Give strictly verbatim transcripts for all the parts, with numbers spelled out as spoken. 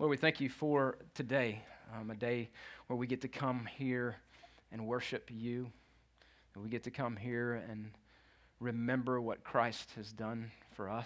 Lord, we thank you for today, um, a day where we get to come here and worship you. We get to come here and remember what Christ has done for us.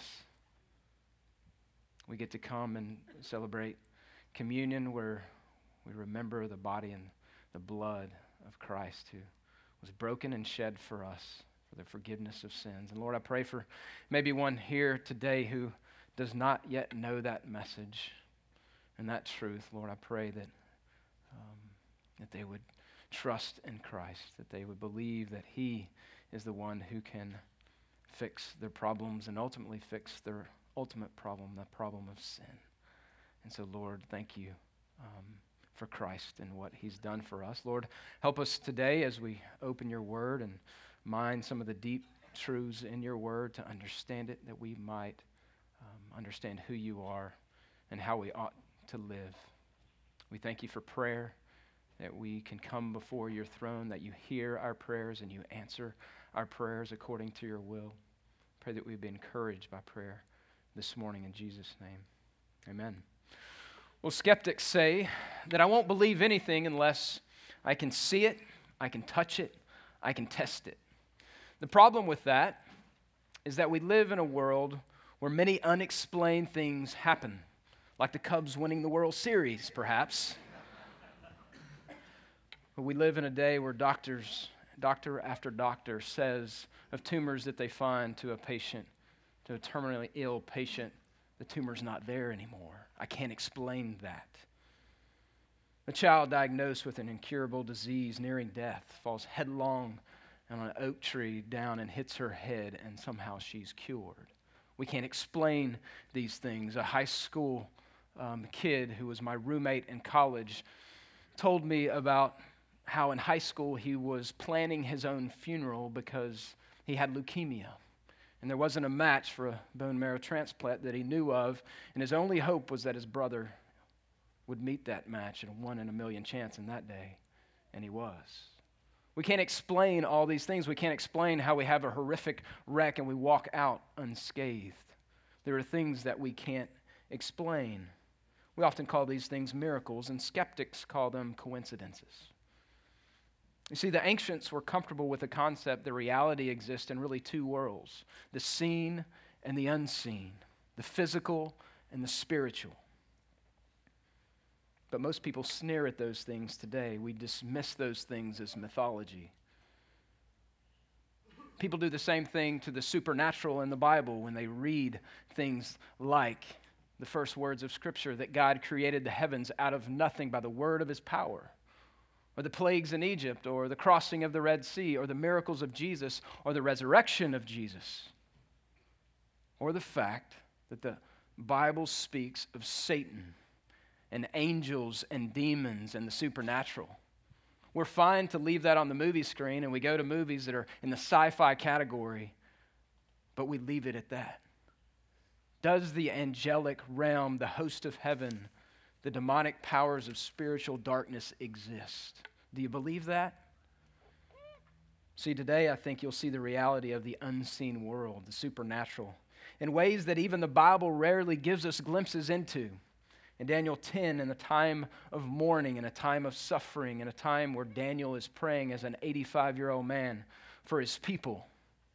We get to come and celebrate communion where we remember the body and the blood of Christ who was broken and shed for us for the forgiveness of sins. And Lord, I pray for maybe one here today who does not yet know that message and that truth. Lord, I pray that um, that they would trust in Christ, that they would believe that he is the one who can fix their problems and ultimately fix their ultimate problem, the problem of sin. And so, Lord, thank you um, for Christ and what he's done for us. Lord, help us today as we open your word and mine some of the deep truths in your word to understand it, that we might um, understand who you are and how we ought to live. We thank you for prayer, that we can come before your throne, that you hear our prayers and you answer our prayers according to your will. Pray that we be encouraged by prayer this morning in Jesus' name. Amen. Well, skeptics say that I won't believe anything unless I can see it, I can touch it, I can test it. The problem with that is that we live in a world where many unexplained things happen, like the Cubs winning the World Series, perhaps. But we live in a day where doctors, doctor after doctor says of tumors that they find to a patient, to a terminally ill patient, the tumor's not there anymore. I can't explain that. A child diagnosed with an incurable disease nearing death falls headlong on an oak tree down and hits her head, and somehow she's cured. We can't explain these things. A high school um, kid who was my roommate in college told me about how in high school he was planning his own funeral because he had leukemia. And there wasn't a match for a bone marrow transplant that he knew of, and his only hope was that his brother would meet that match at a one in a million chance in that day, and he was. We can't explain all these things. We can't explain how we have a horrific wreck and we walk out unscathed. There are things that we can't explain. We often call these things miracles, and skeptics call them coincidences. You see, the ancients were comfortable with the concept that reality exists in really two worlds, the seen and the unseen, the physical and the spiritual. But most people sneer at those things today. We dismiss those things as mythology. People do the same thing to the supernatural in the Bible when they read things like the first words of Scripture, that God created the heavens out of nothing by the word of his power, or the plagues in Egypt, or the crossing of the Red Sea, or the miracles of Jesus, or the resurrection of Jesus, or the fact that the Bible speaks of Satan and angels and demons and the supernatural. We're fine to leave that on the movie screen, and we go to movies that are in the sci-fi category, but we leave it at that. Does the angelic realm, the host of heaven, the demonic powers of spiritual darkness exist? Do you believe that? See, today I think you'll see the reality of the unseen world, the supernatural, in ways that even the Bible rarely gives us glimpses into. In Daniel ten, in a time of mourning, in a time of suffering, in a time where Daniel is praying as an eighty-five-year-old man for his people.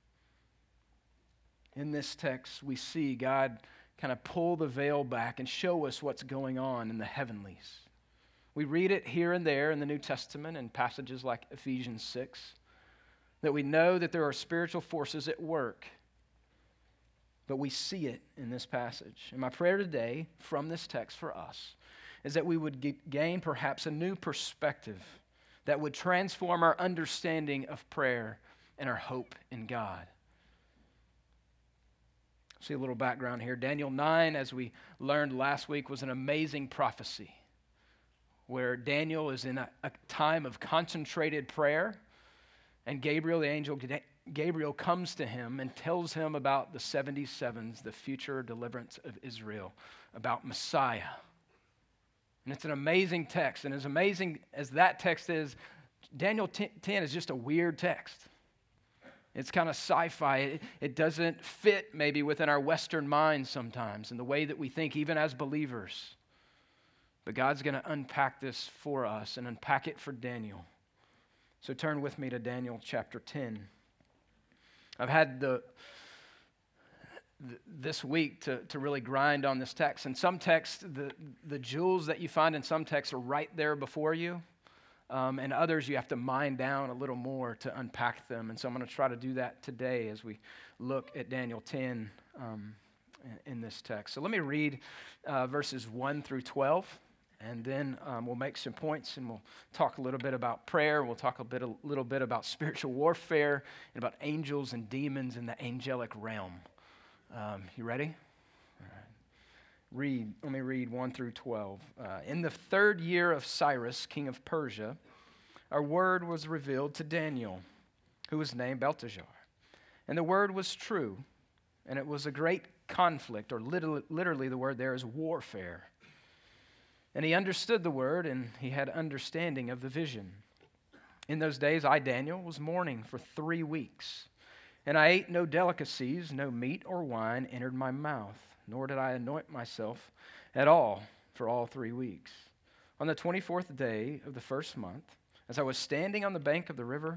In this text, we see God kind of pull the veil back and show us what's going on in the heavenlies. We read it here and there in the New Testament in passages like Ephesians six, that we know that there are spiritual forces at work, but we see it in this passage. And my prayer today from this text for us is that we would g- gain perhaps a new perspective that would transform our understanding of prayer and our hope in God. See a little background here. Daniel nine, as we learned last week, was an amazing prophecy where Daniel is in a, a time of concentrated prayer, and Gabriel, the angel Gabriel, comes to him and tells him about the seventy-sevens, the future deliverance of Israel, about Messiah. And it's an amazing text, and as amazing as that text is, Daniel ten is just a weird text. It's kind of sci-fi. It, it doesn't fit maybe within our Western minds sometimes in the way that we think, even as believers. But God's going to unpack this for us and unpack it for Daniel. So turn with me to Daniel chapter ten. I've had the th- this week to, to really grind on this text. And some texts, the, the jewels that you find in some texts are right there before you. Um, and others you have to mine down a little more to unpack them. And so I'm going to try to do that today as we look at Daniel ten um, in, in this text. So let me read uh, verses one through twelve. And then um, we'll make some points, and we'll talk a little bit about prayer. We'll talk a bit, a little bit about spiritual warfare and about angels and demons in the angelic realm. Um, you ready? All right. Read. Let me read one through twelve. Uh, in the third year of Cyrus, king of Persia, a word was revealed to Daniel, who was named Belteshazzar. And the word was true, and it was a great conflict, or literally, literally the word there is warfare. And he understood the word, and he had understanding of the vision. In those days, I, Daniel, was mourning for three weeks. And I ate no delicacies, no meat or wine entered my mouth, nor did I anoint myself at all for all three weeks. On the twenty-fourth day of the first month, as I was standing on the bank of the river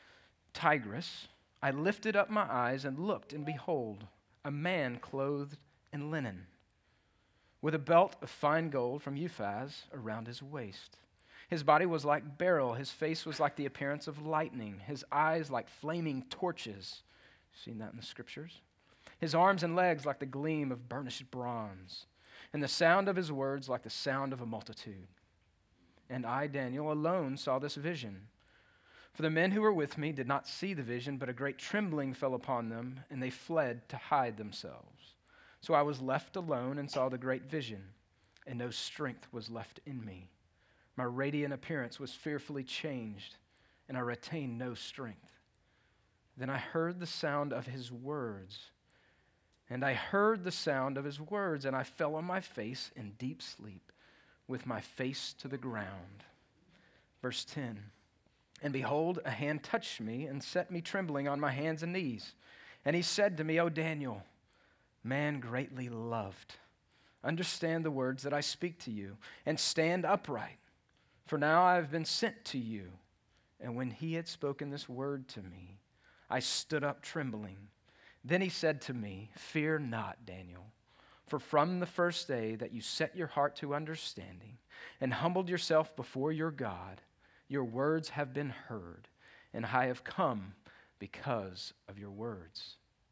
Tigris, I lifted up my eyes and looked, and behold, a man clothed in linen, with a belt of fine gold from Uphaz around his waist. His body was like beryl, his face was like the appearance of lightning, his eyes like flaming torches. Seen that in the scriptures? His arms and legs like the gleam of burnished bronze, and the sound of his words like the sound of a multitude. And I, Daniel, alone saw this vision. For the men who were with me did not see the vision, but a great trembling fell upon them, and they fled to hide themselves. So I was left alone and saw the great vision, and no strength was left in me. My radiant appearance was fearfully changed, and I retained no strength. Then I heard the sound of his words, and I heard the sound of his words, and I fell on my face in deep sleep, with my face to the ground. Verse ten, and behold, a hand touched me and set me trembling on my hands and knees. And he said to me, O Daniel, man greatly loved, understand the words that I speak to you, and stand upright, for now I have been sent to you. And when he had spoken this word to me, I stood up trembling. Then he said to me, fear not, Daniel, for from the first day that you set your heart to understanding and humbled yourself before your God, your words have been heard, and I have come because of your words.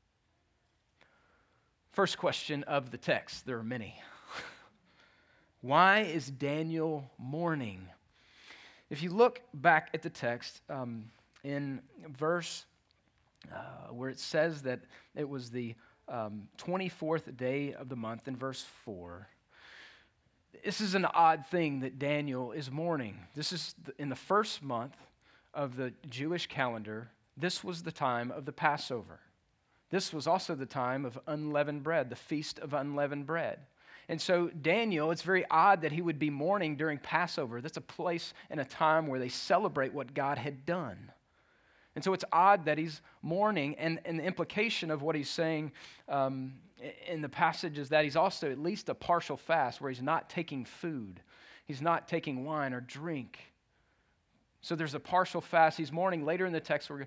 First question of the text. There are many. Why is Daniel mourning? If you look back at the text um, in verse uh, where it says that it was the um, twenty-fourth day of the month in verse four, this is an odd thing that Daniel is mourning. This is the, in the first month of the Jewish calendar. This was the time of the Passover. This was also the time of unleavened bread, the feast of unleavened bread. And so Daniel, it's very odd that he would be mourning during Passover. That's a place and a time where they celebrate what God had done. And so it's odd that he's mourning, and, and the implication of what he's saying um, in the passage is that he's also at least a partial fast where he's not taking food. He's not taking wine or drink. So there's a partial fast. He's mourning. Later in the text, we're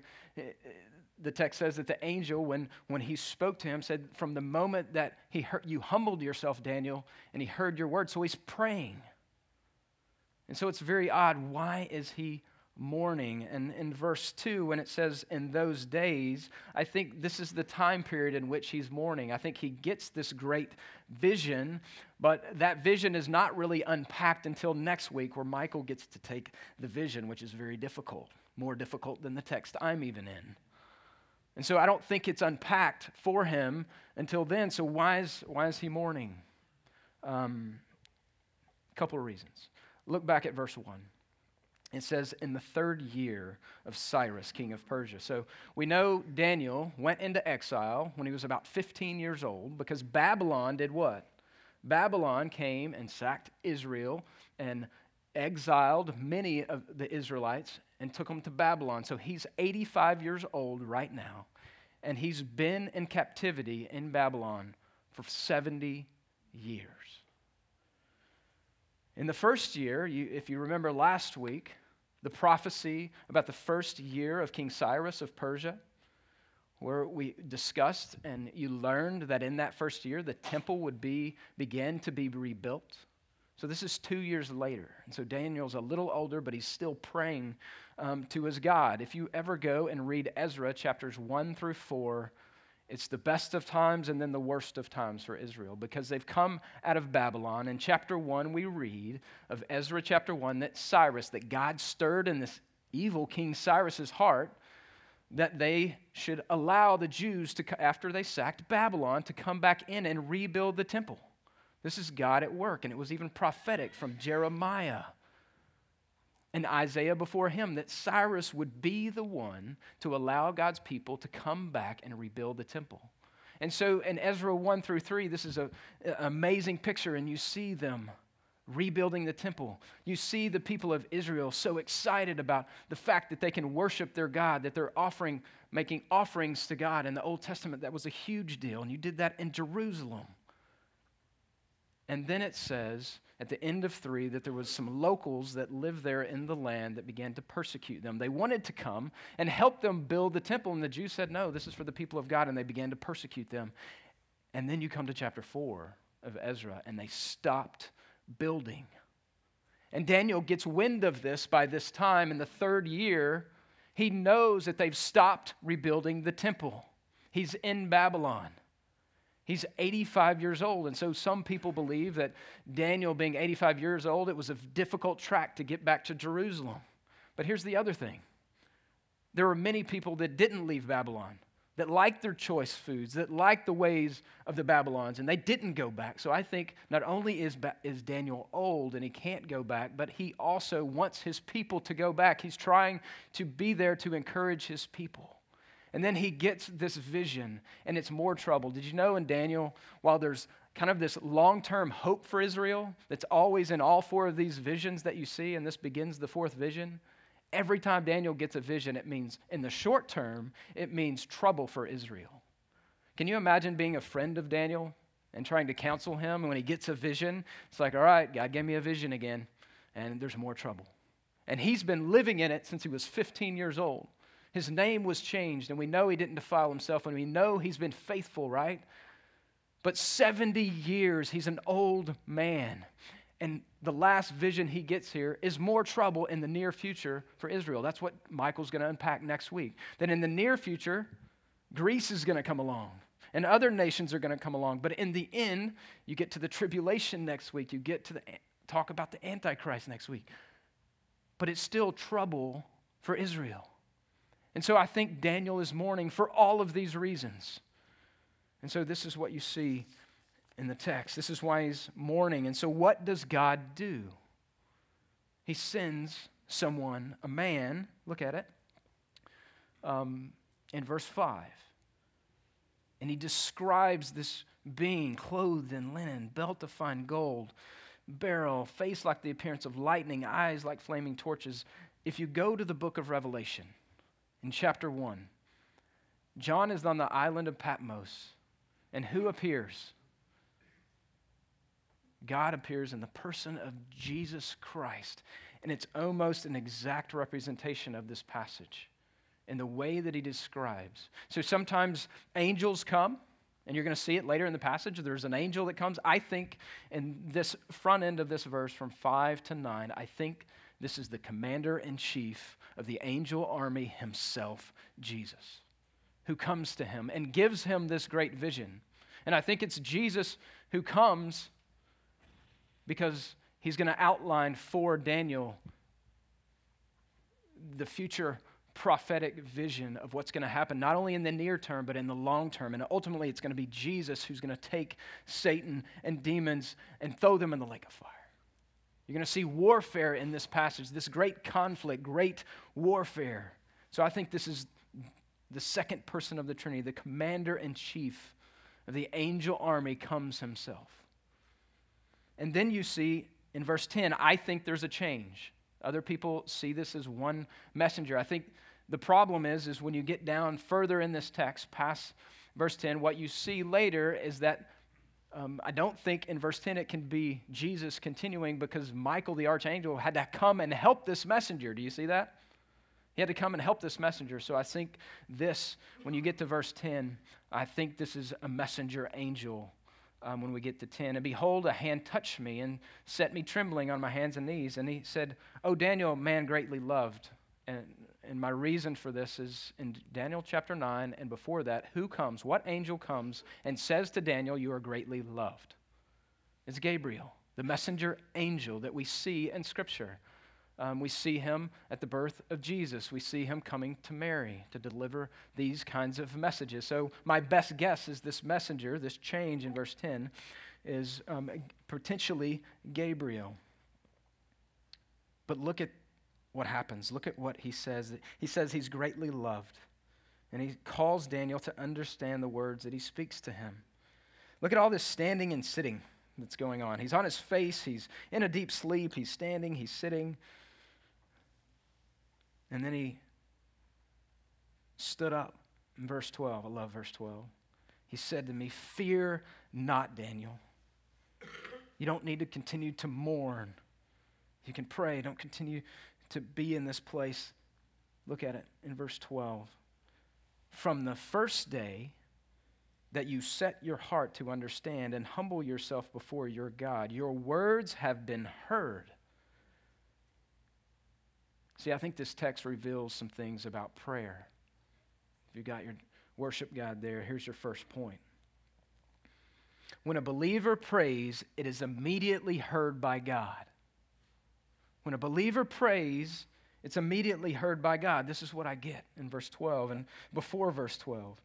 The text says that the angel, when, when he spoke to him, said, from the moment that he heard, you humbled yourself, Daniel, and he heard your word. So he's praying. And so it's very odd. Why is he mourning? And in verse two, when it says, in those days, I think this is the time period in which he's mourning. I think he gets this great vision, but that vision is not really unpacked until next week, where Michael gets to take the vision, which is very difficult, more difficult than the text I'm even in. And so I don't think it's unpacked for him until then. So why is, why is he mourning? A um, couple of reasons. Look back at verse one. It says, in the third year of Cyrus, king of Persia. So we know Daniel went into exile when he was about fifteen years old, because Babylon did what? Babylon came and sacked Israel and exiled many of the Israelites and took them to Babylon. So he's eighty-five years old right now, and he's been in captivity in Babylon for seventy years. In the first year, you, if you remember last week, the prophecy about the first year of King Cyrus of Persia, where we discussed and you learned that in that first year, the temple would be begin to be rebuilt. So this is two years later. And so Daniel's a little older, but he's still praying um, to his God. If you ever go and read Ezra chapters one through four, it's the best of times and then the worst of times for Israel because they've come out of Babylon. In chapter one, we read of Ezra chapter one that Cyrus, that God stirred in this evil King Cyrus's heart that they should allow the Jews to, after they sacked Babylon, to come back in and rebuild the temple. This is God at work, and it was even prophetic from Jeremiah and Isaiah before him that Cyrus would be the one to allow God's people to come back and rebuild the temple. And so in Ezra one through three, this is a, an amazing picture, and you see them rebuilding the temple. You see the people of Israel so excited about the fact that they can worship their God, that they're offering, making offerings to God. In the Old Testament, that was a huge deal, and you did that in Jerusalem. And then it says at the end of three that there was some locals that lived there in the land that began to persecute them. They wanted to come and help them build the temple, and the Jews said, no, this is for the people of God, and they began to persecute them. And then you come to chapter four of Ezra, and they stopped building. And Daniel gets wind of this by this time in the third year. He knows that they've stopped rebuilding the temple. He's in Babylon. He's eighty-five years old, and so some people believe that Daniel being eighty-five years old, it was a difficult track to get back to Jerusalem. But here's the other thing. There were many people that didn't leave Babylon, that liked their choice foods, that liked the ways of the Babylons, and they didn't go back. So I think not only is, ba- is Daniel old and he can't go back, but he also wants his people to go back. He's trying to be there to encourage his people. And then he gets this vision, and it's more trouble. Did you know in Daniel, while there's kind of this long-term hope for Israel that's always in all four of these visions that you see, and this begins the fourth vision, every time Daniel gets a vision, it means, in the short term, it means trouble for Israel. Can you imagine being a friend of Daniel and trying to counsel him? And when he gets a vision, it's like, all right, God gave me a vision again, and there's more trouble. And he's been living in it since he was fifteen years old. His name was changed, and we know he didn't defile himself, and we know he's been faithful, right? But seventy years, he's an old man. And the last vision he gets here is more trouble in the near future for Israel. That's what Michael's going to unpack next week. That in the near future, Greece is going to come along, and other nations are going to come along. But in the end, you get to the tribulation next week. You get to the talk about the Antichrist next week. But it's still trouble for Israel. And so I think Daniel is mourning for all of these reasons. And so this is what you see in the text. This is why he's mourning. And so what does God do? He sends someone, a man, look at it, um, in verse five. And he describes this being clothed in linen, belt of fine gold, beryl, face like the appearance of lightning, eyes like flaming torches. If you go to the book of Revelation, in chapter one, John is on the island of Patmos, and who appears? God appears in the person of Jesus Christ, and it's almost an exact representation of this passage in the way that he describes. So sometimes angels come, and you're going to see it later in the passage. There's an angel that comes. I think in this front end of this verse from five to nine, I think this is the commander-in-chief of the angel army himself, Jesus, who comes to him and gives him this great vision. And I think it's Jesus who comes because he's going to outline for Daniel the future prophetic vision of what's going to happen, not only in the near term, but in the long term. And ultimately, it's going to be Jesus who's going to take Satan and demons and throw them in the lake of fire. You're going to see warfare in this passage, this great conflict, great warfare. So I think this is the second person of the Trinity, the commander-in-chief of the angel army comes himself. And then you see in verse ten, I think there's a change. Other people see this as one messenger. I think the problem is, is when you get down further in this text, past verse ten, what you see later is that Um, I don't think in verse ten it can be Jesus continuing because Michael the archangel had to come and help this messenger. Do you see that? He had to come and help this messenger. So I think this, when you get to verse ten, I think this is a messenger angel um, when we get to ten. And behold, a hand touched me and set me trembling on my hands and knees. And he said, "O Daniel, man greatly loved." And, and my reason for this is in Daniel chapter nine and before that, who comes, what angel comes and says to Daniel, "You are greatly loved"? It's Gabriel, the messenger angel that we see in Scripture. Um, we see him at the birth of Jesus. We see him coming to Mary to deliver these kinds of messages. So my best guess is this messenger, this change in verse ten, is um, potentially Gabriel. But look at what happens. Look at what he says. He says he's greatly loved. And he calls Daniel to understand the words that he speaks to him. Look at all this standing and sitting that's going on. He's on his face. He's in a deep sleep. He's standing. He's sitting. And then he stood up in verse twelve. I love verse twelve. He said to me, "Fear not, Daniel. You don't need to continue to mourn. You can pray. Don't continue to be in this place." Look at it in verse twelve. "From the first day that you set your heart to understand and humble yourself before your God, your words have been heard." See, I think this text reveals some things about prayer. If you got your worship guide there, here's your first point. When a believer prays, it is immediately heard by God. When a believer prays, it's immediately heard by God. This is what I get in verse twelve and before verse twelve.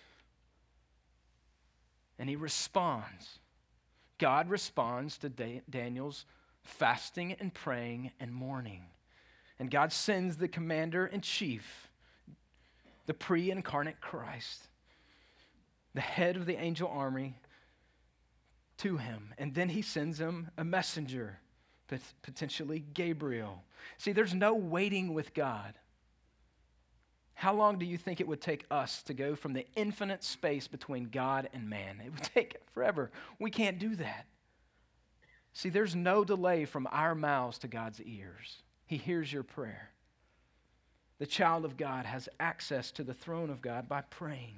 And he responds. God responds to Da- Daniel's fasting and praying and mourning. And God sends the commander-in-chief, the pre-incarnate Christ, the head of the angel army, to him. And then he sends him a messenger, potentially Gabriel. See, there's no waiting with God. How long do you think it would take us to go from the infinite space between God and man? It would take forever. We can't do that. See, there's no delay from our mouths to God's ears. He hears your prayer. The child of God has access to the throne of God by praying.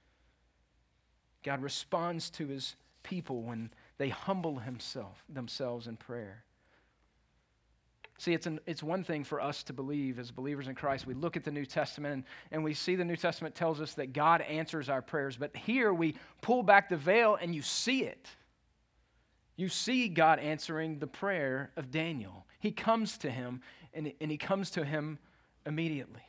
God responds to his people when they humble himself, themselves in prayer. See, it's, an, it's one thing for us to believe as believers in Christ. We look at the New Testament and, and we see the New Testament tells us that God answers our prayers. But here we pull back the veil and you see it. You see God answering the prayer of Daniel. He comes to him, and, and he comes to him immediately.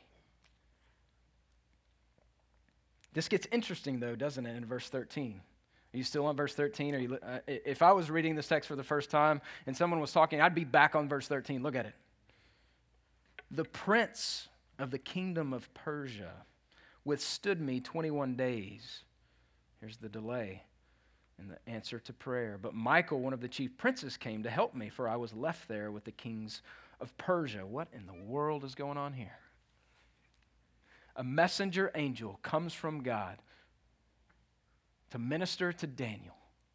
This gets interesting, though, doesn't it, in verse thirteen? Are you still on verse thirteen? Are you, uh, if I was reading this text for the first time and someone was talking, I'd be back on verse thirteen. Look at it. "The prince of the kingdom of Persia withstood me twenty-one days. Here's the delay and the answer to prayer. "But Michael, one of the chief princes, came to help me, for I was left there with the kings of Persia." What in the world is going on here? A messenger angel comes from God to minister to Daniel.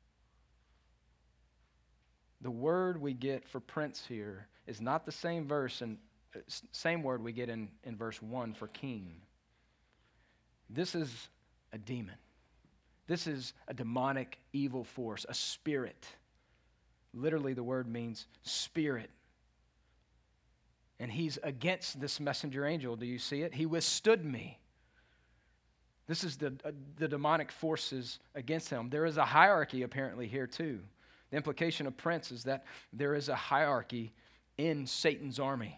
The word we get for prince here is not the same verse and same word we get in, in verse one for king. This is a demon. This is a demonic evil force, a spirit. Literally, the word means spirit. And he's against this messenger angel. Do you see it? He withstood me. This is the, uh, the demonic forces against him. There is a hierarchy apparently here too. The implication of prince is that there is a hierarchy in Satan's army.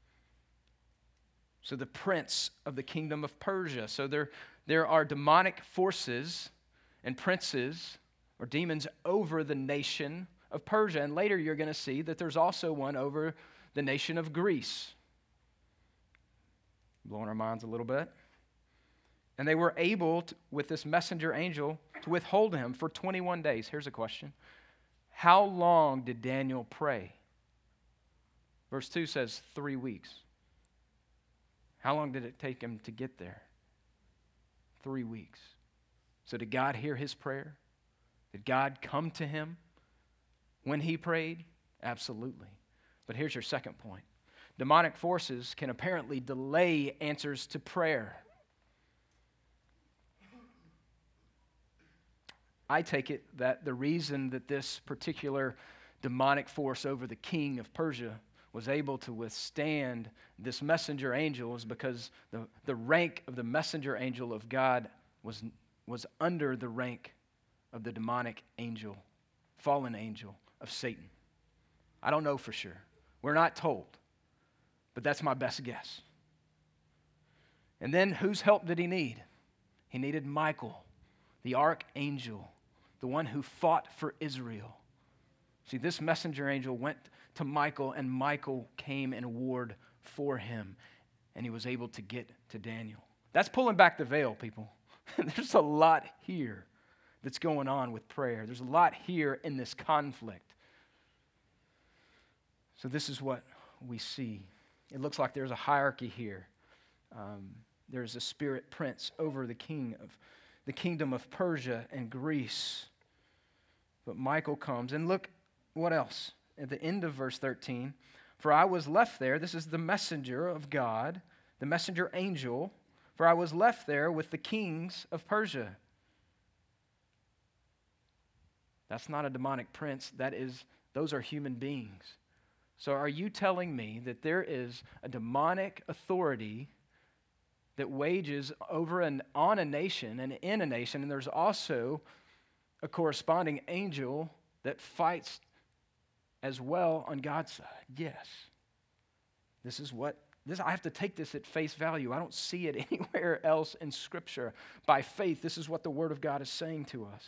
So the prince of the kingdom of Persia. So there, there are demonic forces and princes or demons over the nation of Persia. And later you're going to see that there's also one over the nation of Greece. Blowing our minds a little bit. And they were able, to, with this messenger angel, to withhold him for twenty-one days. Here's a question. How long did Daniel pray? Verse two says three weeks. How long did it take him to get there? Three weeks. So did God hear his prayer? Did God come to him when he prayed? Absolutely. But here's your second point. Demonic forces can apparently delay answers to prayer. I take it that the reason that this particular demonic force over the king of Persia was able to withstand this messenger angel is because the, the rank of the messenger angel of God was, was under the rank of the demonic angel, fallen angel of Satan. I don't know for sure. We're not told, but that's my best guess. And then whose help did he need? He needed Michael, the archangel, the one who fought for Israel. See, this messenger angel went to Michael, and Michael came and warred for him, and he was able to get to Daniel. That's pulling back the veil, people. There's a lot here that's going on with prayer. There's a lot here in this conflict. So this is what we see. It looks like there's a hierarchy here. Um, there's a spirit prince over the king of the kingdom of Persia and Greece. But Michael comes, and look what else. At the end of verse thirteen, for I was left there, this is the messenger of God, the messenger angel, for I was left there with the kings of Persia. That's not a demonic prince, that is, those are human beings. So are you telling me that there is a demonic authority that wages over and on a nation and in a nation, and there's also a corresponding angel that fights as well on God's side? Yes. This is what, this I have to take this at face value. I don't see it anywhere else in Scripture. By faith, this is what the Word of God is saying to us.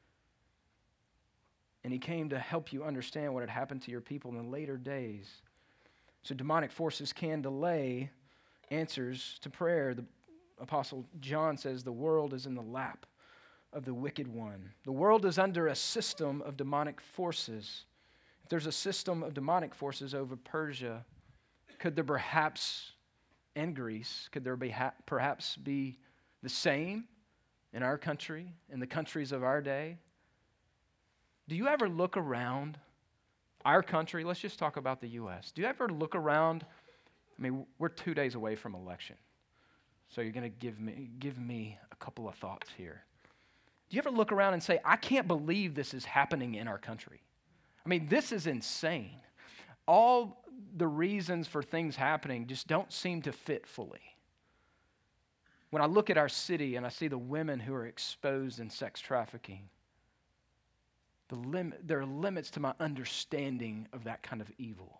And he came to help you understand what had happened to your people in the later days. So demonic forces can delay answers to prayer. The Apostle John says the world is in the lap of the wicked one. The world is under a system of demonic forces. If there's a system of demonic forces over Persia, could there perhaps, and Greece, could there be ha- perhaps be the same in our country, in the countries of our day? Do you ever look around our country? Let's just talk about the U S. Do you ever look around? I mean, we're two days away from election. So you're going to give me give me a couple of thoughts here. Do you ever look around and say, I can't believe this is happening in our country? I mean, this is insane. All the reasons for things happening just don't seem to fit fully. When I look at our city and I see the women who are exposed in sex trafficking, the lim- there are limits to my understanding of that kind of evil.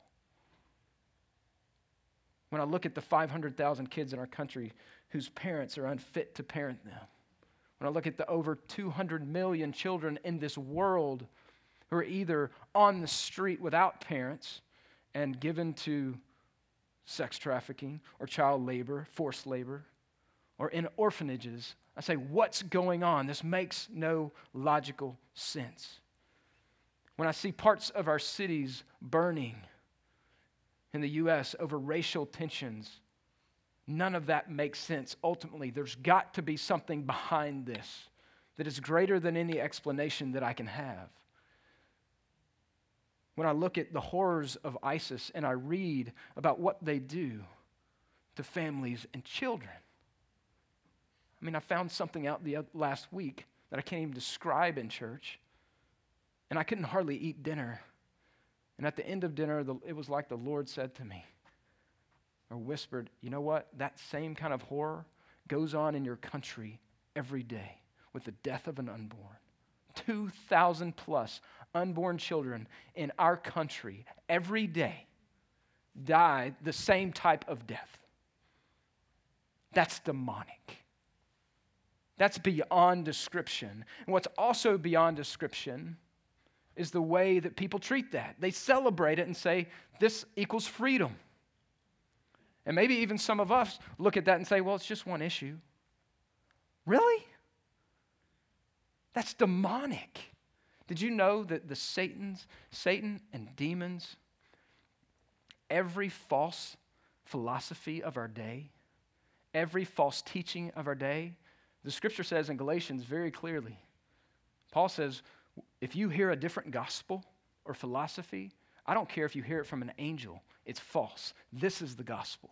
When I look at the five hundred thousand kids in our country whose parents are unfit to parent them, when I look at the over two hundred million children in this world who are either on the street without parents and given to sex trafficking or child labor, forced labor, or in orphanages, I say, what's going on? This makes no logical sense. When I see parts of our cities burning in the U S over racial tensions, none of that makes sense. Ultimately, there's got to be something behind this that is greater than any explanation that I can have. When I look at the horrors of ISIS and I read about what they do to families and children, I mean, I found something out the last week that I can't even describe in church, and I couldn't hardly eat dinner. And at the end of dinner, the, it was like the Lord said to me, or whispered, you know what? That same kind of horror goes on in your country every day with the death of an unborn. two thousand plus unborn children in our country every day die the same type of death. That's demonic. That's beyond description. And what's also beyond description is the way that people treat that. They celebrate it and say, this equals freedom. And maybe even some of us look at that and say, well, it's just one issue. Really? That's demonic. Did you know that the Satan's, Satan and demons, every false philosophy of our day, every false teaching of our day, the Scripture says in Galatians very clearly, Paul says, If you hear a different gospel or philosophy, I don't care if you hear it from an angel, it's false. This is the gospel.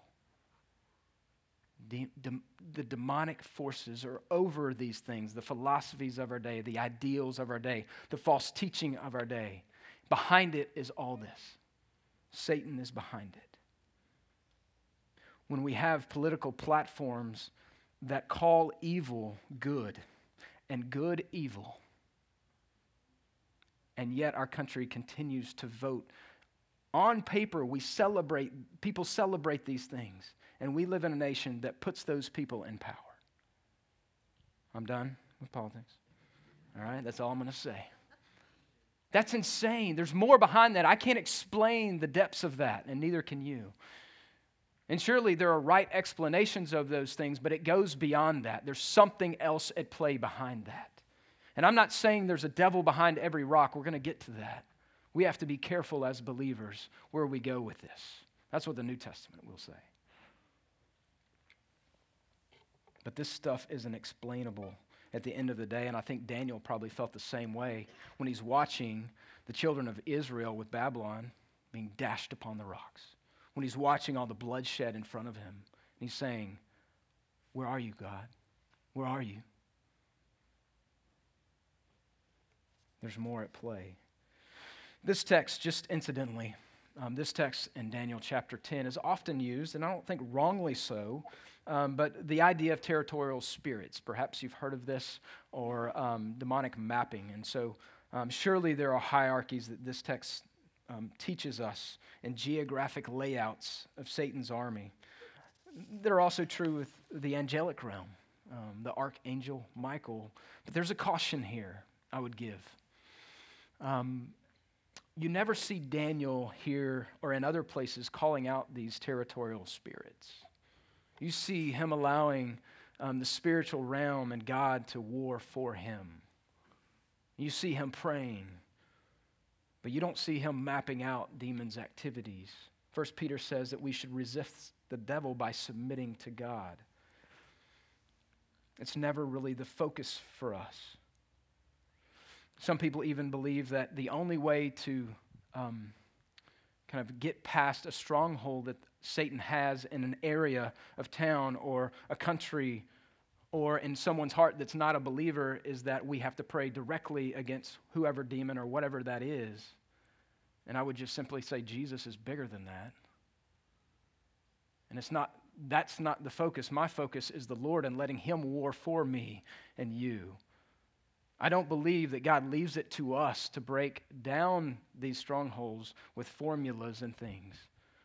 The, the, the demonic forces are over these things, the philosophies of our day, the ideals of our day, the false teaching of our day. Behind it is all this. Satan is behind it. When we have political platforms that call evil good and good evil, and yet our country continues to vote. On paper, we celebrate, people celebrate these things, and we live in a nation that puts those people in power. I'm done with politics. All right, that's all I'm going to say. That's insane. There's more behind that. I can't explain the depths of that, and neither can you. And surely there are right explanations of those things, but it goes beyond that. There's something else at play behind that. And I'm not saying there's a devil behind every rock. We're going to get to that. We have to be careful as believers where we go with this. That's what the New Testament will say. But this stuff isn't explainable at the end of the day, and I think Daniel probably felt the same way when he's watching the children of Israel with Babylon being dashed upon the rocks. When he's watching all the bloodshed in front of him, and he's saying, "Where are you, God? Where are you?" There's more at play. This text, just incidentally, um, this text in Daniel chapter ten is often used, and I don't think wrongly so, um, but the idea of territorial spirits. Perhaps you've heard of this, or um, demonic mapping. And so um, surely there are hierarchies that this text um, teaches us in geographic layouts of Satan's army. They're also true with the angelic realm, um, the archangel Michael. But there's a caution here I would give. Um, you never see Daniel here or in other places calling out these territorial spirits. You see him allowing um, the spiritual realm and God to war for him. You see him praying, but you don't see him mapping out demons' activities. First Peter says that we should resist the devil by submitting to God. It's never really the focus for us. Some people even believe that the only way to um, kind of get past a stronghold that Satan has in an area of town or a country or in someone's heart that's not a believer is that we have to pray directly against whoever demon or whatever that is. And I would just simply say Jesus is bigger than that. And it's not, that's not the focus. My focus is the Lord and letting him war for me and you. I don't believe that God leaves it to us to break down these strongholds with formulas and things.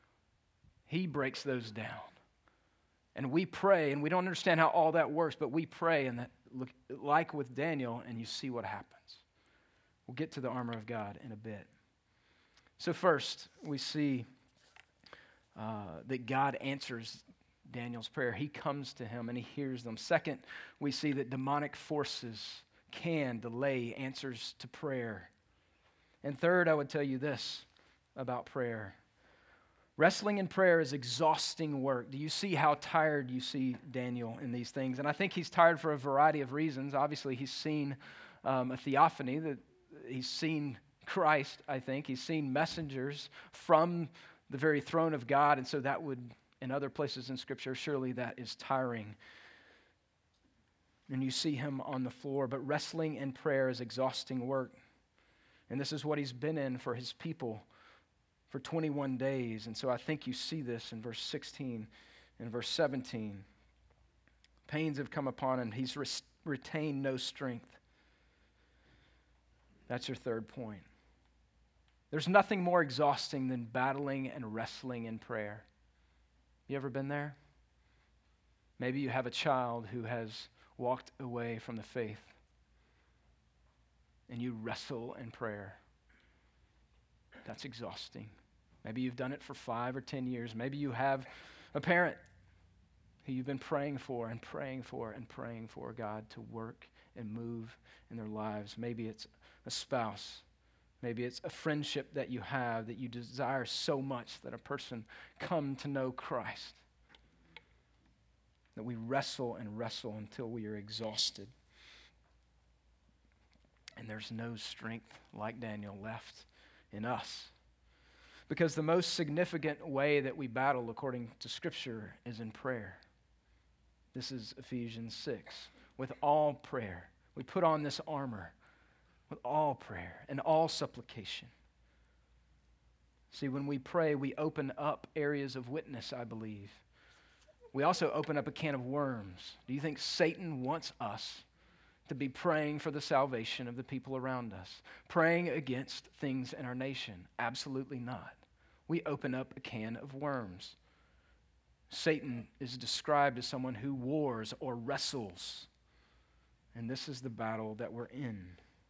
He breaks those down. And we pray, and we don't understand how all that works, but we pray, and that look like with Daniel, and you see what happens. We'll get to the armor of God in a bit. So first, we see uh, that God answers Daniel's prayer. He comes to him, and he hears them. Second, we see that demonic forces can delay answers to prayer. And third, I would tell you this about prayer. Wrestling in prayer is exhausting work. Do you see how tired you see Daniel in these things? And I think he's tired for a variety of reasons. Obviously, he's seen um, a theophany, that he's seen Christ, I think. He's seen messengers from the very throne of God, and so that would, in other places in Scripture, surely that is tiring. And you see him on the floor, but wrestling in prayer is exhausting work. And this is what he's been in for his people for twenty-one days. And so I think you see this in verse sixteen and verse seventeen. Pains have come upon him. He's res- retained no strength. That's your third point. There's nothing more exhausting than battling and wrestling in prayer. You ever been there? Maybe you have a child who has walked away from the faith, and you wrestle in prayer. That's exhausting. Maybe you've done it for five or ten years. Maybe you have a parent who you've been praying for and praying for and praying for God to work and move in their lives. Maybe it's a spouse. Maybe it's a friendship that you have that you desire so much that a person come to know Christ. That we wrestle and wrestle until we are exhausted. And there's no strength like Daniel left in us. Because the most significant way that we battle according to Scripture is in prayer. This is Ephesians six. With all prayer, we put on this armor with all prayer and all supplication. See, when we pray, we open up areas of witness, I believe. We also open up a can of worms. Do you think Satan wants us to be praying for the salvation of the people around us, praying against things in our nation? Absolutely not. We open up a can of worms. Satan is described as someone who wars or wrestles, and this is the battle that we're in.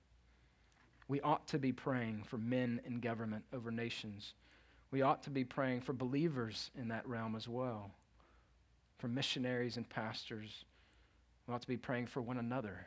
We ought to be praying for men in government over nations. We ought to be praying for believers in that realm as well, for missionaries and pastors. We ought to be praying for one another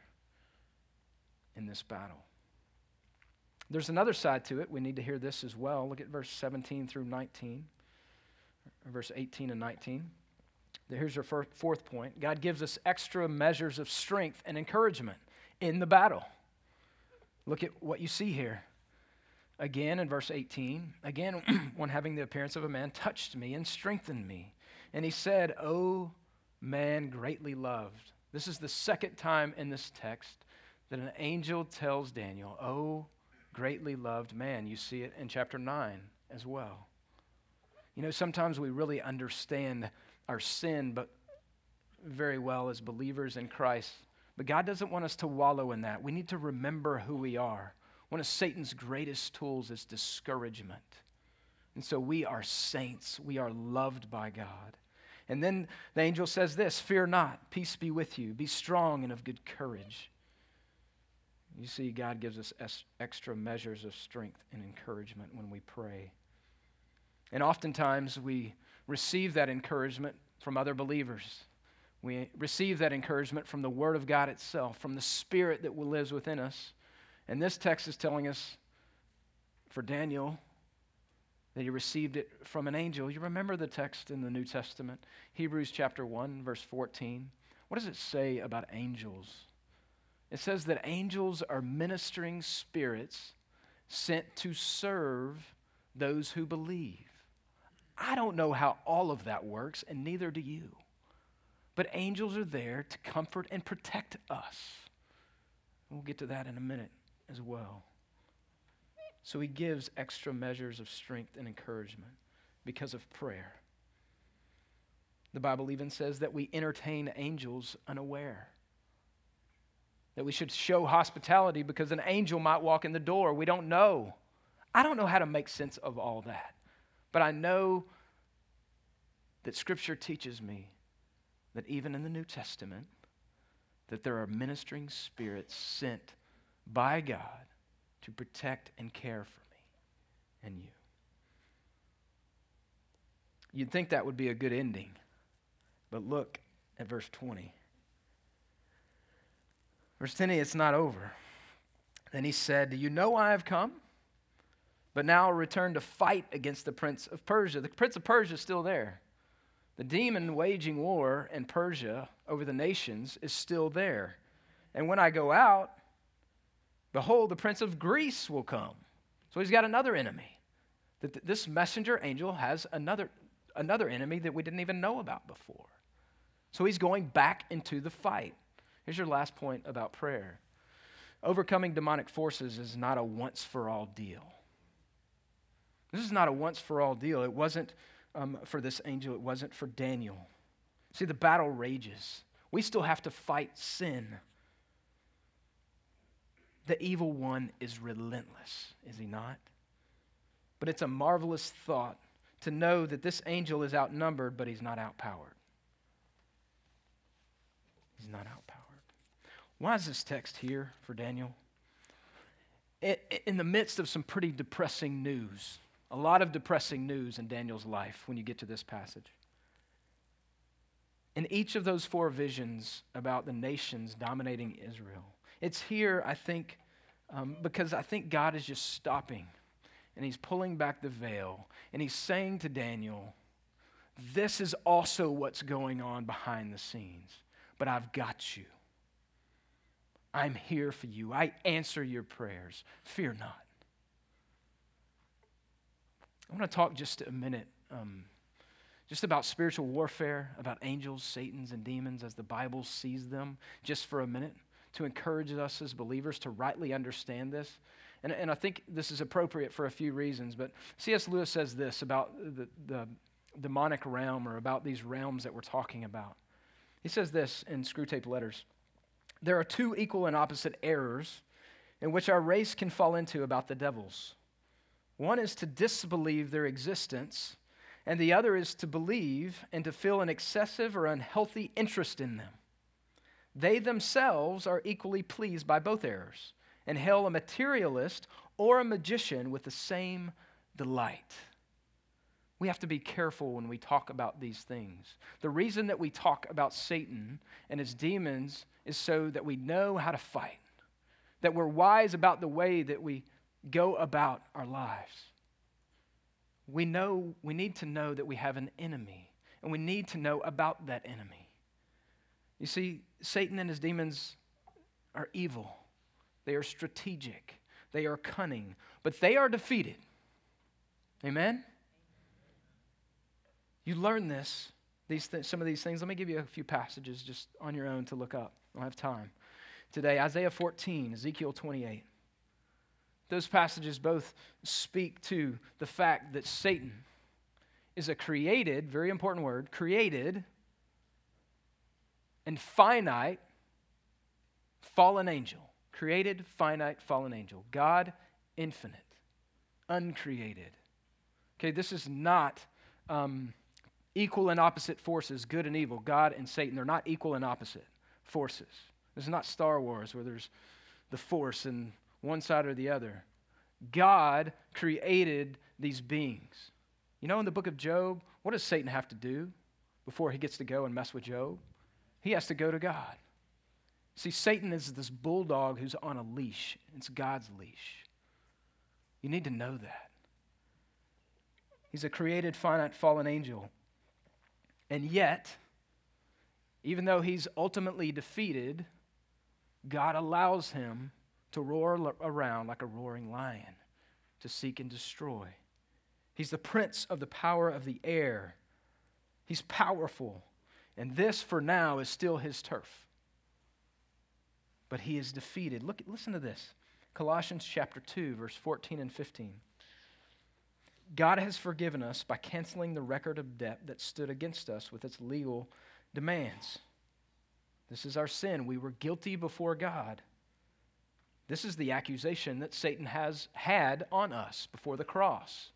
in this battle. There's another side to it. We need to hear this as well. Look at verse seventeen through nineteen, or verse eighteen and nineteen. Here's our fourth point. God gives us extra measures of strength and encouragement in the battle. Look at what you see here. Again, in verse eighteen, again, one having the appearance of a man touched me and strengthened me. And he said, "O man greatly loved." This is the second time in this text that an angel tells Daniel, "O greatly loved man." You see it in chapter nine as well. You know, sometimes we really understand our sin but very well as believers in Christ. But God doesn't want us to wallow in that. We need to remember who we are. One of Satan's greatest tools is discouragement. And so we are saints. We are loved by God. And then the angel says this, "Fear not, peace be with you. Be strong and of good courage." You see, God gives us es- extra measures of strength and encouragement when we pray. And oftentimes we receive that encouragement from other believers. We receive that encouragement from the Word of God itself, from the Spirit that lives within us. And this text is telling us, for Daniel, that he received it from an angel. You remember the text in the New Testament, Hebrews chapter one, verse fourteen. What does it say about angels? It says that angels are ministering spirits sent to serve those who believe. I don't know how all of that works, and neither do you. But angels are there to comfort and protect us. We'll get to that in a minute as well. So he gives extra measures of strength and encouragement because of prayer. The Bible even says that we entertain angels unaware. That we should show hospitality because an angel might walk in the door. We don't know. I don't know how to make sense of all that. But I know that Scripture teaches me that even in the New Testament, that there are ministering spirits sent by God to protect and care for me and you. You'd think that would be a good ending, but look at verse twenty. Verse twenty, it's not over. Then he said, "Do you know why I have come? But now I'll return to fight against the prince of Persia." The prince of Persia is still there. The demon waging war in Persia over the nations is still there. And when I go out, behold, the prince of Greece will come. So he's got another enemy. That this messenger angel has another, another enemy that we didn't even know about before. So he's going back into the fight. Here's your last point about prayer. Overcoming demonic forces is not a once-for-all deal. This is not a once-for-all deal. It wasn't um, for this angel. It wasn't for Daniel. See, the battle rages. We still have to fight sin. The evil one is relentless, is he not? But it's a marvelous thought to know that this angel is outnumbered, but he's not outpowered. He's not outpowered. Why is this text here for Daniel? In the midst of some pretty depressing news, a lot of depressing news in Daniel's life when you get to this passage. In each of those four visions about the nations dominating Israel, it's here, I think, um, because I think God is just stopping and he's pulling back the veil and he's saying to Daniel, this is also what's going on behind the scenes, but I've got you. I'm here for you. I answer your prayers. Fear not. I want to talk just a minute um, just about spiritual warfare, about angels, Satans, and demons as the Bible sees them, just for a minute, to encourage us as believers to rightly understand this. And, and I think this is appropriate for a few reasons, but C S Lewis says this about the, the demonic realm, or about these realms that we're talking about. He says this in Screwtape Letters: there are two equal and opposite errors in which our race can fall into about the devils. One is to disbelieve their existence, and the other is to believe and to feel an excessive or unhealthy interest in them. They themselves are equally pleased by both errors, and hail a materialist or a magician with the same delight. We have to be careful when we talk about these things. The reason that we talk about Satan and his demons is so that we know how to fight, that we're wise about the way that we go about our lives. We know, we need to know that we have an enemy, and we need to know about that enemy. You see, Satan and his demons are evil. They are strategic. They are cunning, but they are defeated. Amen? You learn this, these th- some of these things. Let me give you a few passages just on your own to look up. I don't have time today. Isaiah fourteen, Ezekiel twenty-eight. Those passages both speak to the fact that Satan is a created, very important word, created and finite fallen angel. Created, finite, fallen angel. God, infinite, uncreated. Okay, this is not um, equal and opposite forces, good and evil. God and Satan, they're not equal and opposite forces. This is not Star Wars where there's the Force and one side or the other. God created these beings. You know, in the book of Job, what does Satan have to do before he gets to go and mess with Job? He has to go to God. See, Satan is this bulldog who's on a leash. It's God's leash. You need to know that. He's a created, finite, fallen angel. And yet, even though he's ultimately defeated, God allows him to roar around like a roaring lion, to seek and destroy. He's the prince of the power of the air. He's powerful. And this, for now, is still his turf. But he is defeated. Look, listen to this. Colossians chapter two, verse fourteen and fifteen. God has forgiven us by canceling the record of debt that stood against us with its legal demands. This is our sin. We were guilty before God. This is the accusation that Satan has had on us before the cross.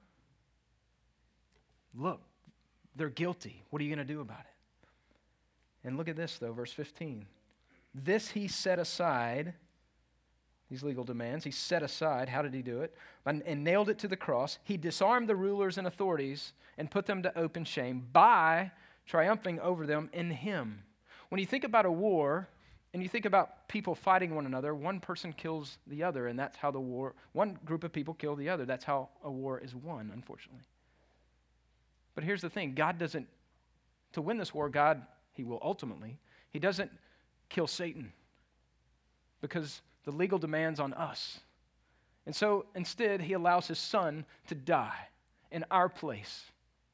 Look, they're guilty. What are you going to do about it? And look at this, though, verse fifteen. This he set aside, these legal demands, he set aside. How did he do it? And, and nailed it to the cross. He disarmed the rulers and authorities and put them to open shame by triumphing over them in him. When you think about a war, and you think about people fighting one another, one person kills the other, and that's how the war, one group of people kill the other. That's how a war is won, unfortunately. But here's the thing. God doesn't, to win this war, God, he will ultimately, he doesn't kill Satan because the legal demands on us. And so instead, he allows his son to die in our place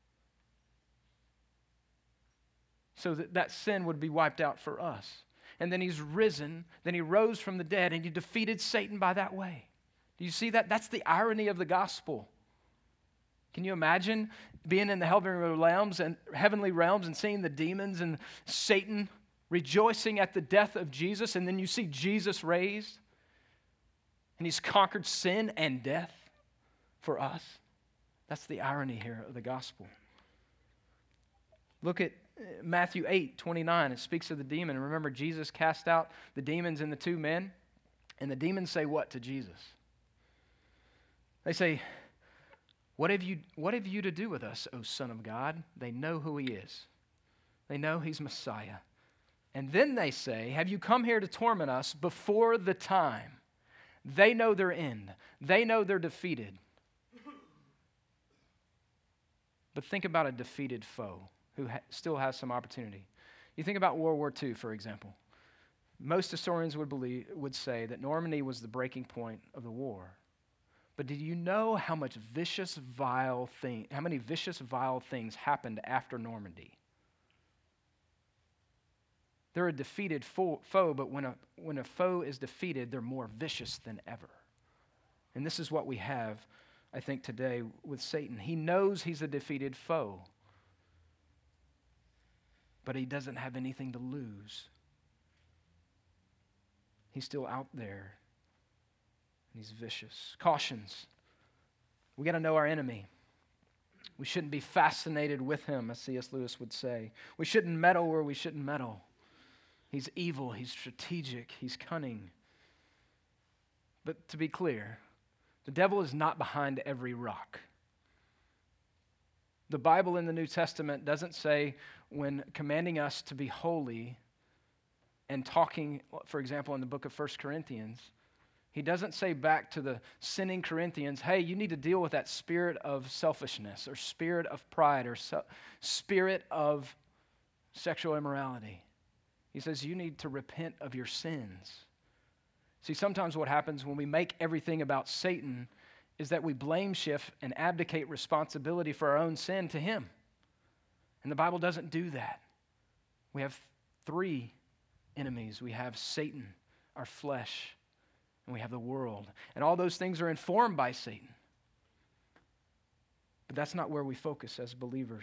so that that sin would be wiped out for us. And then he's risen, then he rose from the dead, and he defeated Satan by that way. Do you see that? That's the irony of the gospel. Can you imagine being in the heavenly realms and heavenly realms and seeing the demons and Satan rejoicing at the death of Jesus, and then you see Jesus raised, and he's conquered sin and death for us? That's the irony here of the gospel. Look at Matthew eight twenty-nine, it speaks of the demon. And remember, Jesus cast out the demons in the two men. And the demons say what to Jesus? They say, what have you, what have you to do with us, O Son of God? They know who he is. They know he's Messiah. And then they say, have you come here to torment us before the time? They know their end. They know they're defeated. But think about a defeated foe who ha- still has some opportunity. You think about World War Two, for example. Most historians would believe, would say that Normandy was the breaking point of the war. But did you know how much vicious, vile thing, how many vicious, vile things happened after Normandy? They're a defeated fo- foe, but when a, when a foe is defeated, they're more vicious than ever. And this is what we have, I think, today with Satan. He knows he's a defeated foe, but he doesn't have anything to lose. He's still out there, and he's vicious. Cautions. We got to know our enemy. We shouldn't be fascinated with him, as C S Lewis would say. We shouldn't meddle where we shouldn't meddle. He's evil, he's strategic, he's cunning. But to be clear, the devil is not behind every rock. The Bible in the New Testament doesn't say, when commanding us to be holy and talking, for example, in the book of First Corinthians, he doesn't say back to the sinning Corinthians, hey, you need to deal with that spirit of selfishness or spirit of pride or so, spirit of sexual immorality. He says you need to repent of your sins. See, sometimes what happens when we make everything about Satan is that we blame shift and abdicate responsibility for our own sin to him. And the Bible doesn't do that. We have three enemies. We have Satan, our flesh, and we have the world. And all those things are informed by Satan. But that's not where we focus as believers.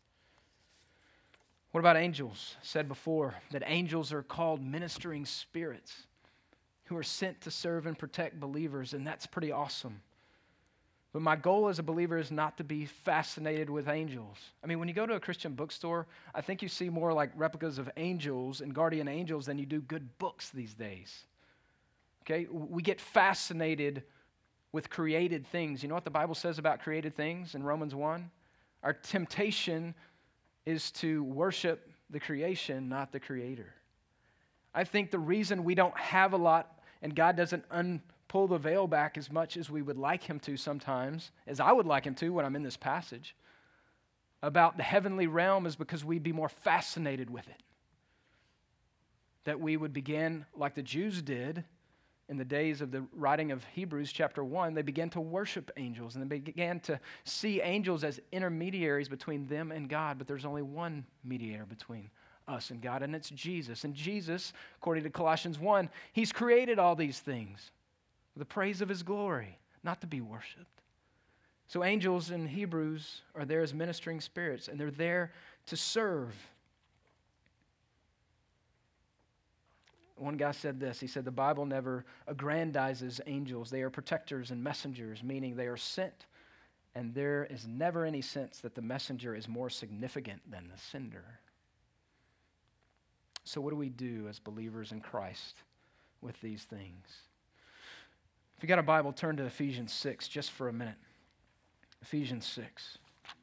What about angels? I said before that angels are called ministering spirits who are sent to serve and protect believers, and that's pretty awesome. But my goal as a believer is not to be fascinated with angels. I mean, when you go to a Christian bookstore, I think you see more like replicas of angels and guardian angels than you do good books these days. Okay? We get fascinated with created things. You know what the Bible says about created things in Romans one? Our temptation is to worship the creation, not the creator. I think the reason we don't have a lot and God doesn't un- pull the veil back as much as we would like him to sometimes, as I would like him to when I'm in this passage, about the heavenly realm is because we'd be more fascinated with it. That we would begin, like the Jews did in the days of the writing of Hebrews chapter one, they began to worship angels and they began to see angels as intermediaries between them and God, but there's only one mediator between us and God, and it's Jesus. And Jesus, according to Colossians one, he's created all these things for the praise of his glory, not to be worshiped. So angels in Hebrews are there as ministering spirits, and they're there to serve. One guy said this. He said, the Bible never aggrandizes angels. They are protectors and messengers, meaning they are sent, and there is never any sense that the messenger is more significant than the sender. So what do we do as believers in Christ with these things? If you got a Bible, turn to Ephesians six just for a minute. Ephesians six.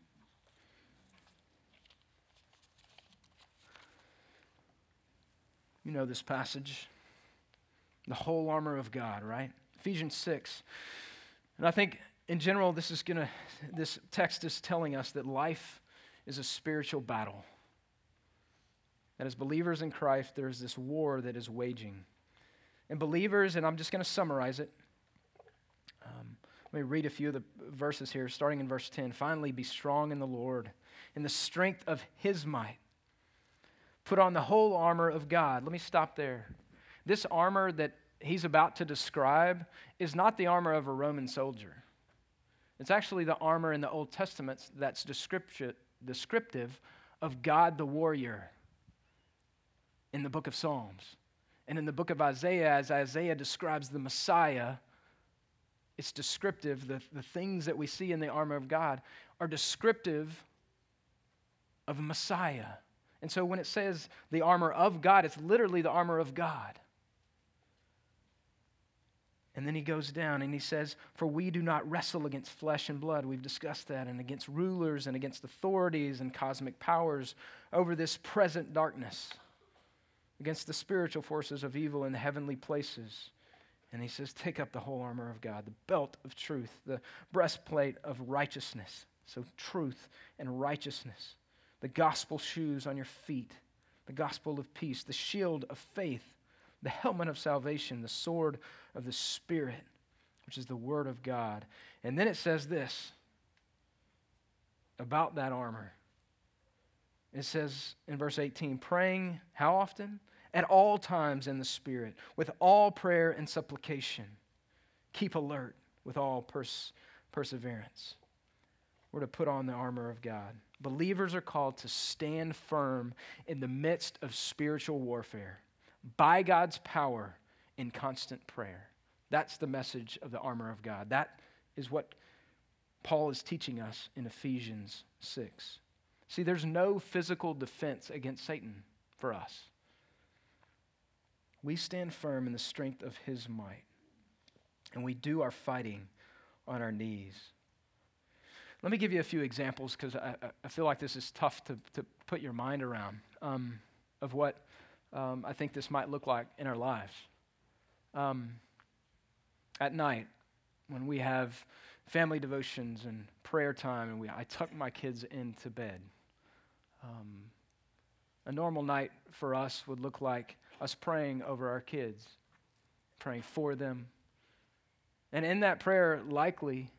You know this passage. The whole armor of God, right? Ephesians six. And I think in general this is gonna this text is telling us that life is a spiritual battle. That as believers in Christ, there's this war that is waging. And believers, and I'm just going to summarize it. Um, let me read a few of the verses here, starting in verse ten. Finally, be strong in the Lord, in the strength of his might. Put on the whole armor of God. Let me stop there. This armor that he's about to describe is not the armor of a Roman soldier. It's actually the armor in the Old Testament that's descripti- descriptive of God the warrior in the book of Psalms. And in the book of Isaiah, as Isaiah describes the Messiah, it's descriptive. The, the things that we see in the armor of God are descriptive of a Messiah. And so when it says the armor of God, it's literally the armor of God. And then he goes down and he says, for we do not wrestle against flesh and blood. We've discussed that. And against rulers and against authorities and cosmic powers over this present darkness, against the spiritual forces of evil in the heavenly places. And he says, take up the whole armor of God, the belt of truth, the breastplate of righteousness. So truth and righteousness. The gospel shoes on your feet, the gospel of peace, the shield of faith, the helmet of salvation, the sword of the Spirit, which is the Word of God. And then it says this about that armor. It says in verse eighteen, praying how often? At all times in the Spirit, with all prayer and supplication. Keep alert with all pers- perseverance. We're to put on the armor of God. Believers are called to stand firm in the midst of spiritual warfare by God's power in constant prayer. That's the message of the armor of God. That is what Paul is teaching us in Ephesians six. See, there's no physical defense against Satan for us. We stand firm in the strength of his might, and we do our fighting on our knees. Let me give you a few examples because I, I feel like this is tough to, to put your mind around um, of what um, I think this might look like in our lives. Um, at night, when we have family devotions and prayer time, and we, I tuck my kids into bed. Um, a normal night for us would look like us praying over our kids, praying for them. And in that prayer, likely,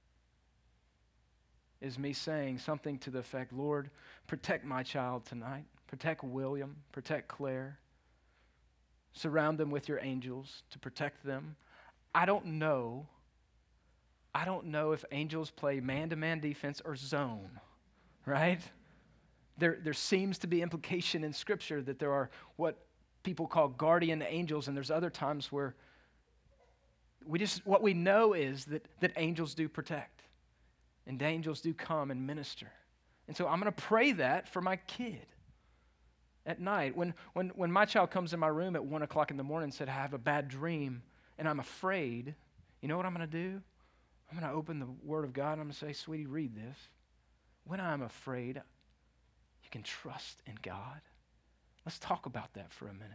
is me saying something to the effect, Lord, protect my child tonight. Protect William. Protect Claire. Surround them with your angels to protect them. I don't know. I don't know if angels play man-to-man defense or zone, right? There, there seems to be implication in Scripture that there are what people call guardian angels, and there's other times where we just, what we know is that, that angels do protect, and angels do come and minister. And so I'm going to pray that for my kid at night. When, when, when my child comes in my room at one o'clock in the morning and said, I have a bad dream, and I'm afraid, you know what I'm going to do? I'm going to open the Word of God, and I'm going to say, sweetie, read this. When I'm afraid, you can trust in God. Let's talk about that for a minute.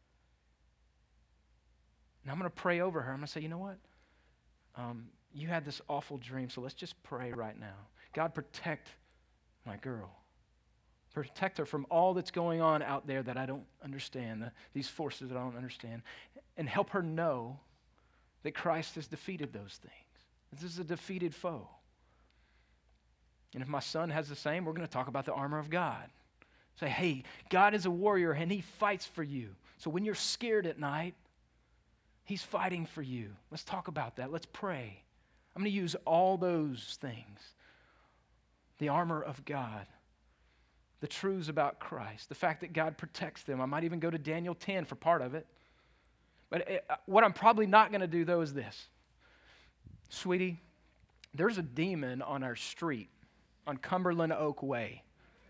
And I'm going to pray over her. I'm going to say, you know what? Um, you had this awful dream, so let's just pray right now. God, protect my girl. Protect her from all that's going on out there that I don't understand, the, these forces that I don't understand, and help her know that Christ has defeated those things. This is a defeated foe. And if my son has the same, we're going to talk about the armor of God. Say, hey, God is a warrior and he fights for you. So when you're scared at night, he's fighting for you. Let's talk about that. Let's pray. I'm going to use all those things. The armor of God. The truths about Christ. The fact that God protects them. I might even go to Daniel ten for part of it. But it, what I'm probably not going to do, though, is this. Sweetie, there's a demon on our street, on Cumberland Oak Way.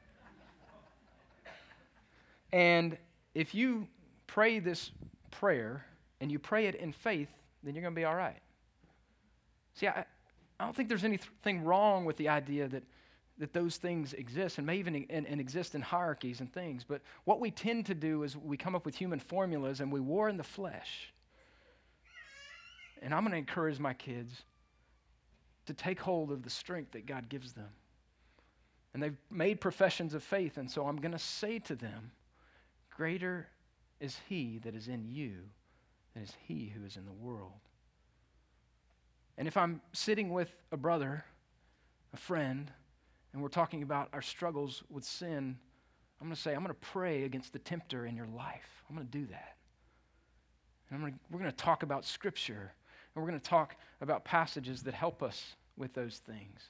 And if you pray this prayer and you pray it in faith, then you're going to be all right. See, I, I don't think there's anything wrong with the idea that, that those things exist and may even and, and exist in hierarchies and things. But what we tend to do is we come up with human formulas and we war in the flesh. And I'm going to encourage my kids to take hold of the strength that God gives them. And they've made professions of faith, and so I'm going to say to them, greater is he that is in you than is he who is in the world. And if I'm sitting with a brother, a friend, and we're talking about our struggles with sin, I'm going to say, I'm going to pray against the tempter in your life. I'm going to do that. And I'm going to, we're going to talk about Scripture, and we're going to talk about passages that help us with those things.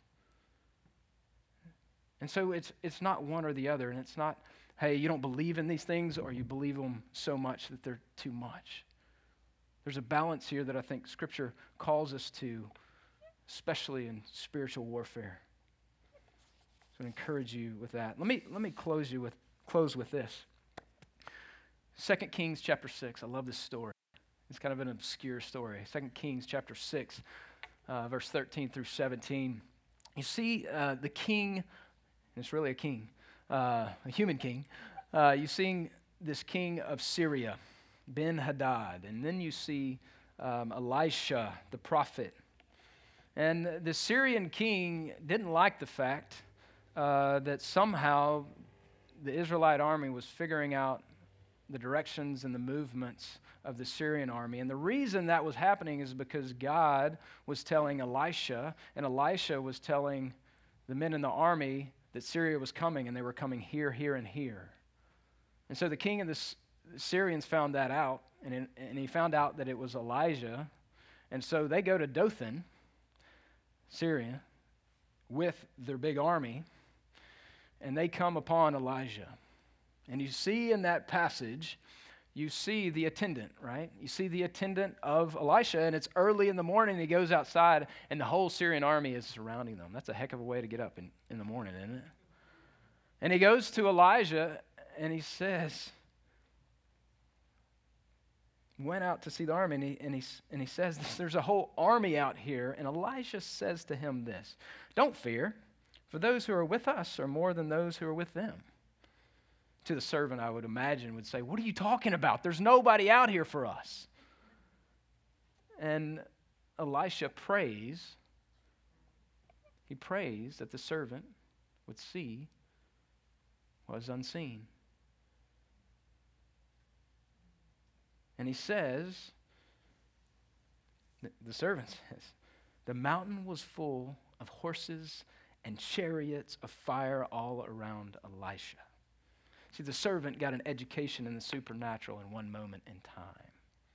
And so it's it's not one or the other, and it's not, hey, you don't believe in these things or you believe them so much that they're too much. There's a balance here that I think Scripture calls us to, especially in spiritual warfare. So I encourage you with that. Let me let me close you with close with this. Second Kings chapter six. I love this story. It's kind of an obscure story. Second Kings chapter six, uh, verse thirteen through seventeen. You see uh, the king. It's really a king, uh, a human king. Uh, you see this king of Syria, Ben-Hadad, and then you see um, Elisha, the prophet. And the Syrian king didn't like the fact uh, that somehow the Israelite army was figuring out the directions and the movements of the Syrian army. And the reason that was happening is because God was telling Elisha, and Elisha was telling the men in the army that Syria was coming, and they were coming here, here, and here. And so the king of the Syrians found that out, and, in, and he found out that it was Elijah. And so they go to Dothan, Syria, with their big army, and they come upon Elijah. And you see in that passage, you see the attendant, right? You see the attendant of Elisha, and it's early in the morning. He goes outside, and the whole Syrian army is surrounding them. That's a heck of a way to get up in, in the morning, isn't it? And he goes to Elijah, and he says, went out to see the army, and he, and he, and he says, there's a whole army out here. And Elisha says to him this, don't fear, for those who are with us are more than those who are with them. To the servant, I would imagine, would say, what are you talking about? There's nobody out here for us. And Elisha prays, he prays that the servant would see what is unseen. And he says, the servant says, the mountain was full of horses and chariots of fire all around Elisha. See, the servant got an education in the supernatural in one moment in time.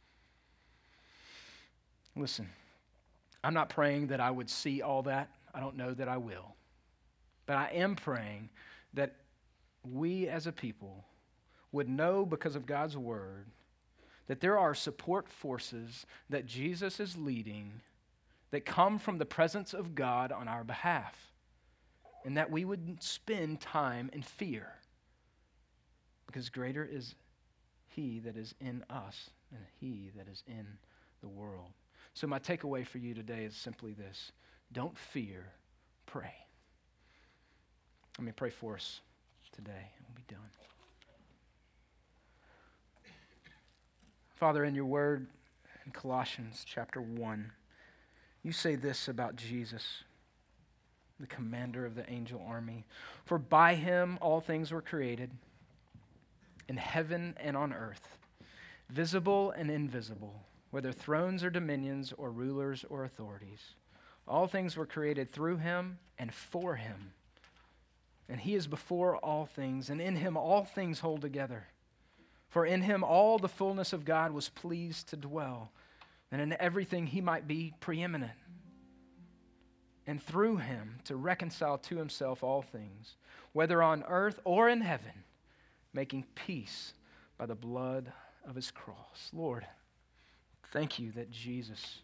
Listen, I'm not praying that I would see all that. I don't know that I will. But I am praying that we as a people would know, because of God's word, that there are support forces that Jesus is leading that come from the presence of God on our behalf, and that we would spend time in fear, because greater is he that is in us than he that is in the world. So my takeaway for you today is simply this: don't fear, pray. Let me pray for us today, and we'll be done. Father, in your word in Colossians chapter one, you say this about Jesus, the commander of the angel army. For by him all things were created, in heaven and on earth, visible and invisible, whether thrones or dominions or rulers or authorities. All things were created through him and for him. And he is before all things, and in him all things hold together. For in him all the fullness of God was pleased to dwell, and in everything he might be preeminent. And through him to reconcile to himself all things, whether on earth or in heaven, making peace by the blood of his cross. Lord, thank you that Jesus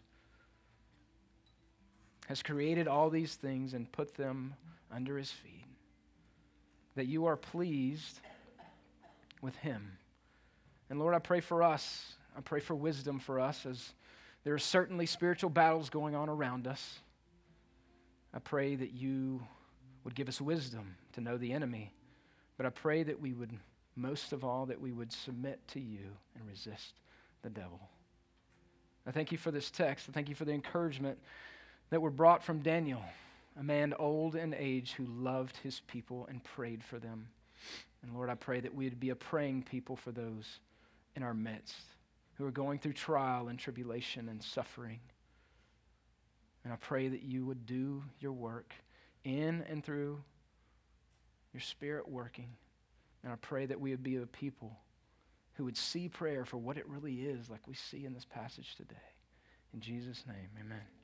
has created all these things and put them under his feet, that you are pleased with him. And Lord, I pray for us. I pray for wisdom for us, as there are certainly spiritual battles going on around us. I pray that you would give us wisdom to know the enemy, but I pray that we would, most of all, that we would submit to you and resist the devil. I thank you for this text. I thank you for the encouragement that were brought from Daniel, a man old in age who loved his people and prayed for them. And Lord, I pray that we would be a praying people for those in our midst who are going through trial and tribulation and suffering. And I pray that you would do your work in and through your Spirit working. And I pray that we would be a people who would see prayer for what it really is, like we see in this passage today. In Jesus' name, amen.